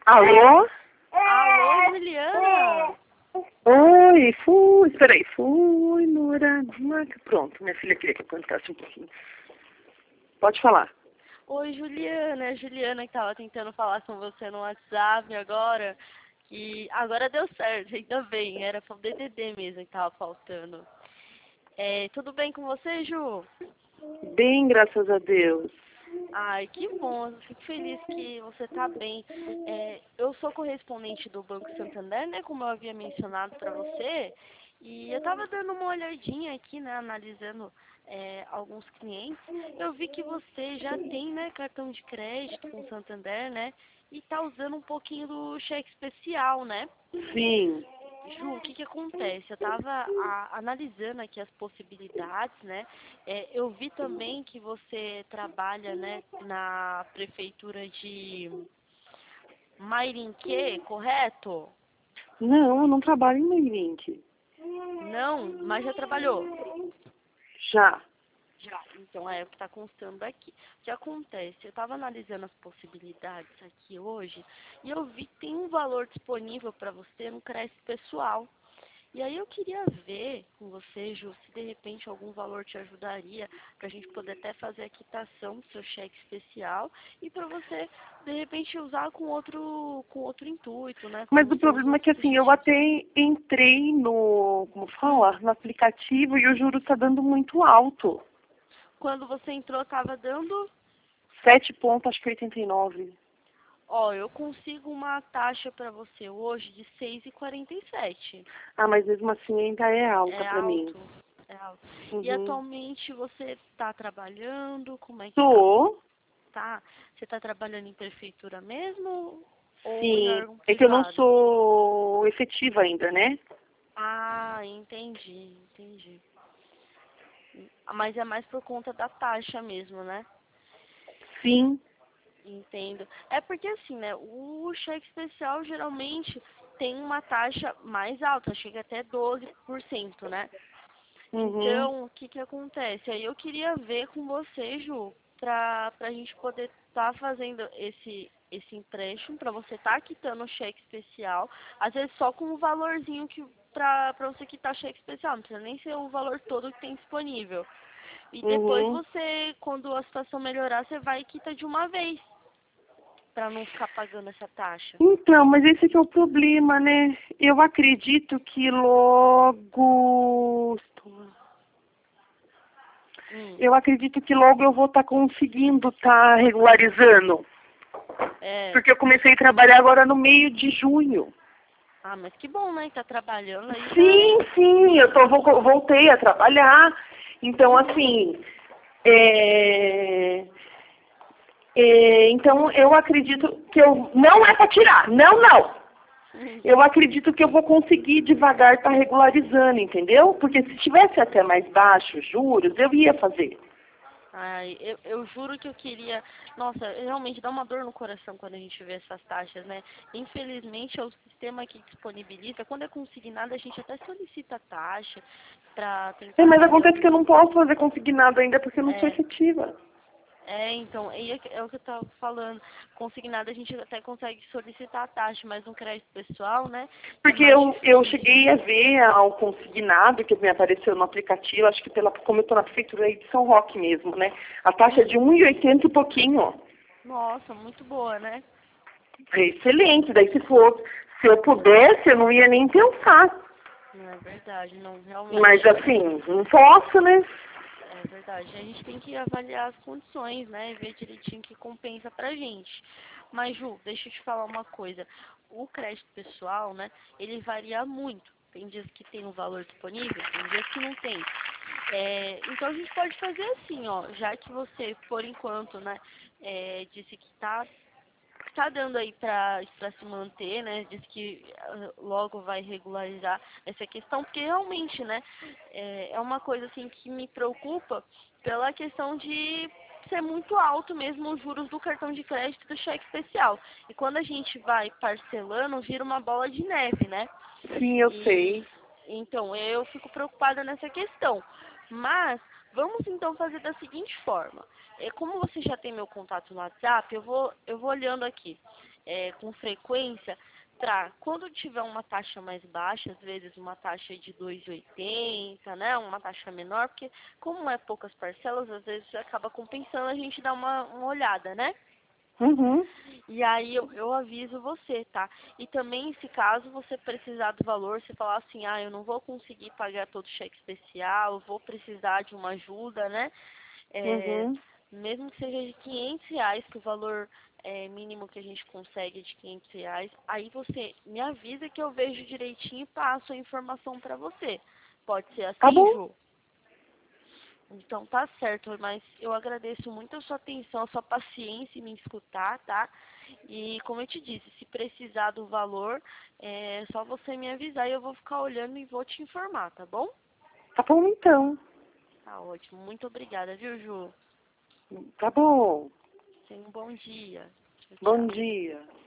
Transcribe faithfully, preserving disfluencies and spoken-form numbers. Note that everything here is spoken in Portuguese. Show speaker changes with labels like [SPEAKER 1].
[SPEAKER 1] Alô?
[SPEAKER 2] Alô, Juliana?
[SPEAKER 1] Oi, fui, espera fui, Nora. Marca. Pronto, minha filha queria que eu cantasse um pouquinho. Pode falar.
[SPEAKER 2] Oi, Juliana. É a Juliana que tava tentando falar com você no WhatsApp agora. Que agora deu certo, ainda bem. Era só o D D D mesmo que tava faltando. É, tudo bem com você, Ju?
[SPEAKER 1] Bem, graças a Deus.
[SPEAKER 2] Ai, que bom. Eu fico feliz que você tá bem. É, eu sou correspondente do Banco Santander, né? Como eu havia mencionado para você. E eu tava dando uma olhadinha aqui, né? Analisando é, alguns clientes. Eu vi que você já tem, né? Cartão de crédito com o Santander, né? E tá usando um pouquinho do cheque especial, né?
[SPEAKER 1] Sim.
[SPEAKER 2] Ju, o que que acontece? Eu estava analisando aqui as possibilidades, né? É, eu vi também que você trabalha, né, na prefeitura de Mairinque, correto?
[SPEAKER 1] Não, eu não trabalho em Meirink.
[SPEAKER 2] Não, mas já trabalhou?
[SPEAKER 1] Já.
[SPEAKER 2] Já. Então é o que está constando aqui. O que acontece? Eu estava analisando as possibilidades aqui hoje e eu vi que tem um valor disponível para você no crédito pessoal. E aí eu queria ver com você, Ju, se de repente algum valor te ajudaria para a gente poder até fazer a quitação do seu cheque especial e para você, de repente, usar com outro, com outro intuito, né?
[SPEAKER 1] Mas
[SPEAKER 2] Com
[SPEAKER 1] o
[SPEAKER 2] os seus
[SPEAKER 1] problema é que
[SPEAKER 2] outros
[SPEAKER 1] assim, eu
[SPEAKER 2] objetivos.
[SPEAKER 1] até entrei no, como
[SPEAKER 2] Hum.
[SPEAKER 1] fala, no aplicativo e o juro está dando muito alto.
[SPEAKER 2] Quando você entrou, estava dando...
[SPEAKER 1] Sete pontos, acho que oitenta e nove.
[SPEAKER 2] Ó, eu consigo uma taxa para você hoje de seis vírgula quarenta e sete.
[SPEAKER 1] Ah, mas mesmo assim ainda é alta
[SPEAKER 2] É
[SPEAKER 1] para mim.
[SPEAKER 2] alto, é alto. E
[SPEAKER 1] Uhum.
[SPEAKER 2] atualmente você está trabalhando? Como é que tá?
[SPEAKER 1] Tô.
[SPEAKER 2] Tá? Você está trabalhando em prefeitura mesmo ou em
[SPEAKER 1] Sim,
[SPEAKER 2] órgão
[SPEAKER 1] é que eu não
[SPEAKER 2] privado?
[SPEAKER 1] sou efetiva ainda, né?
[SPEAKER 2] Ah, entendi, entendi. Mas é mais por conta da taxa mesmo, né?
[SPEAKER 1] Sim.
[SPEAKER 2] Entendo. É porque assim, né? O cheque especial geralmente tem uma taxa mais alta, chega até doze por cento, né?
[SPEAKER 1] Uhum.
[SPEAKER 2] Então, o que que acontece? Aí eu queria ver com você, Ju, pra, pra gente poder estar fazendo esse, esse empréstimo, pra você estar quitando o cheque especial, às vezes só com o valorzinho que pra, pra você quitar cheque especial, não precisa nem ser o valor todo que tem disponível. E depois
[SPEAKER 1] Uhum.
[SPEAKER 2] você, quando a situação melhorar, você vai e quita de uma vez, pra não ficar pagando essa taxa.
[SPEAKER 1] Então, mas esse que é o problema, né? Eu acredito que logo.
[SPEAKER 2] Hum,
[SPEAKER 1] Eu acredito que logo eu vou estar conseguindo estar regularizando.
[SPEAKER 2] é.
[SPEAKER 1] Porque eu comecei a trabalhar agora no meio de junho.
[SPEAKER 2] Ah, mas que bom, né? Que tá trabalhando aí já é.
[SPEAKER 1] Sim, sim, eu tô, vou- voltei a trabalhar. Então,
[SPEAKER 2] Uhum.
[SPEAKER 1] assim, é, é, então eu acredito que eu não é para tirar, não, não.
[SPEAKER 2] Uhum.
[SPEAKER 1] Eu acredito que eu vou conseguir devagar estar regularizando, entendeu? Porque se tivesse até mais baixo os juros, eu ia fazer.
[SPEAKER 2] Ai, eu, eu juro que eu queria. Nossa, realmente dá uma dor no coração quando a gente vê essas taxas, né? Infelizmente, é o sistema que disponibiliza. Quando é consignado, a gente até solicita a taxa para
[SPEAKER 1] É,
[SPEAKER 2] tentar
[SPEAKER 1] mas
[SPEAKER 2] fazer
[SPEAKER 1] acontece que
[SPEAKER 2] algum.
[SPEAKER 1] eu não posso fazer consignado ainda porque eu não sou
[SPEAKER 2] É,
[SPEAKER 1] efetiva.
[SPEAKER 2] é, então, aí é, que- é o que eu tava falando. Consignado, a gente até consegue solicitar a taxa, mas no crédito pessoal, né? É
[SPEAKER 1] Porque
[SPEAKER 2] mais
[SPEAKER 1] eu, eu
[SPEAKER 2] difícil.
[SPEAKER 1] cheguei a ver ao consignado que me apareceu no aplicativo, acho que pela, como eu estou na prefeitura aí de São Roque mesmo, né? A taxa é de
[SPEAKER 2] Hum,
[SPEAKER 1] um e oitenta e pouquinho.
[SPEAKER 2] nossa, muito boa, né?
[SPEAKER 1] É excelente. Daí se for, se eu pudesse, eu não ia nem pensar.
[SPEAKER 2] Não é verdade, não,
[SPEAKER 1] Mas
[SPEAKER 2] realmente.
[SPEAKER 1] assim, não posso, né?
[SPEAKER 2] É verdade. A gente tem que avaliar as condições, né? E ver direitinho o que compensa pra gente. Mas, Ju, deixa eu te falar uma coisa. O crédito pessoal, né? Ele varia muito. Tem dias que tem um valor disponível, tem dias que não tem. É, então a gente pode fazer assim, ó. Já que você, por enquanto, né, é, disse que tá tá dando aí para para se manter, né? Diz que ah, logo vai regularizar essa questão, porque realmente, né? É, é uma coisa assim que me preocupa pela questão de ser muito alto mesmo os juros do cartão de crédito e do cheque especial. E quando a gente vai parcelando, vira uma bola de neve, né?
[SPEAKER 1] Sim, eu
[SPEAKER 2] E
[SPEAKER 1] sei.
[SPEAKER 2] então eu fico preocupada nessa questão. Mas vamos então fazer da seguinte forma. É, como você já tem meu contato no WhatsApp, eu vou, eu vou olhando aqui. é, com frequência, para quando tiver uma taxa mais baixa, às vezes uma taxa de dois e oitenta, né, uma taxa menor, porque como é poucas parcelas, às vezes acaba compensando a gente dar uma, uma olhada, né?
[SPEAKER 1] Uhum.
[SPEAKER 2] E aí eu, eu aviso você, tá? E também, se caso você precisar do valor, você falar assim, ah, eu não vou conseguir pagar todo o cheque especial, eu vou precisar de uma ajuda, né? É,
[SPEAKER 1] Uhum.
[SPEAKER 2] mesmo que seja de quinhentos reais, que o valor é, mínimo que a gente consegue é de quinhentos reais, aí você me avisa que eu vejo direitinho e passo a informação pra você. Pode ser
[SPEAKER 1] Tá
[SPEAKER 2] assim,
[SPEAKER 1] bom.
[SPEAKER 2] Ju? Então tá certo, mas eu agradeço muito a sua atenção, a sua paciência em me escutar, tá? E como eu te disse, se precisar do valor, é só você me avisar e eu vou ficar olhando e vou te informar, tá bom?
[SPEAKER 1] Tá bom, então.
[SPEAKER 2] Tá ótimo. Muito obrigada, viu, Ju?
[SPEAKER 1] Tá bom.
[SPEAKER 2] Tenha um bom dia. Tchau,
[SPEAKER 1] Bom
[SPEAKER 2] tchau.
[SPEAKER 1] dia.